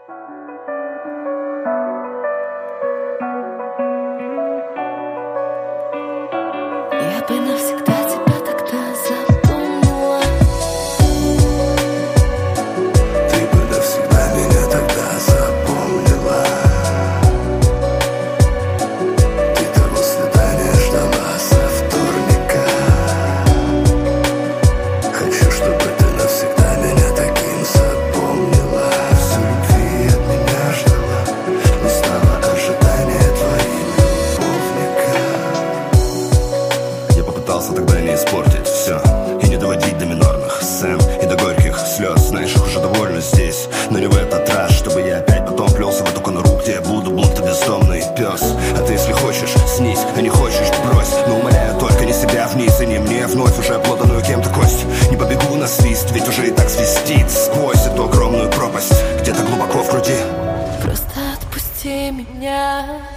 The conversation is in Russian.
Я бы навсегда тебя тогда запомнила. Ты бы навсегда меня тогда запомнила. Ты того свидания ждала со вторника. Хочу, чтобы ты навсегда меня таким запомнила. Всю любви от меня ждала, но стало ожидание твоим любовника. Я попытался тогда не испортить все и не доводить до минорных сцен и до горьких слез. Знаешь, их уже довольно здесь, но не в этот раз, чтобы я опять потом плелся в эту конуру, где я буду будто бездомный пес. А ты, если хочешь, снись, а не хочешь, брось. Но умоляю, только не себя вниз и не мне вновь уже обглоданную кем-то кость. Не побегу на свист, ведь уже и так свистит сквозь эту огромную пропасть где-то глубоко в груди. Просто отпусти меня.